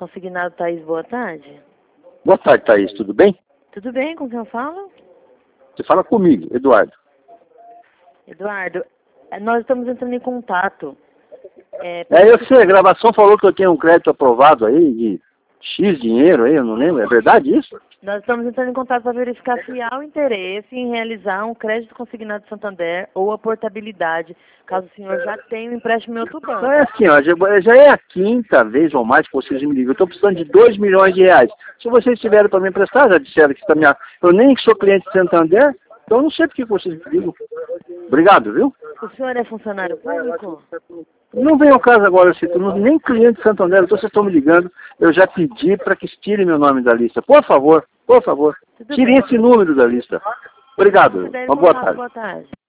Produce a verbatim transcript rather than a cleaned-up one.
Consignado Thaís, boa tarde. Boa tarde, Thaís, tudo bem? Tudo bem, com quem eu falo? Você fala comigo, Eduardo. Eduardo, nós estamos entrando em contato. É, É, eu sei, a gravação falou que eu tenho um crédito aprovado aí de X dinheiro aí, eu não lembro, é verdade isso? Nós estamos entrando em contato para verificar se há o interesse em realizar um crédito consignado de Santander ou a portabilidade, caso o senhor já tenha um empréstimo em outro banco. Não, é assim, ó, já, já é a quinta vez ou mais que vocês me ligam. Eu estou precisando de dois milhões de reais. Se vocês tiverem para me emprestar, já disseram que está minha... Eu nem sou cliente de Santander, então eu não sei por que vocês me ligam. Obrigado, viu? O senhor é funcionário público? Não vem ao caso agora, eu cito, nem cliente de Santander, então vocês estão me ligando, eu já pedi para que tirem meu nome da lista. Por favor, por favor, tirem esse número da lista. Obrigado, uma boa tarde. Boa tarde.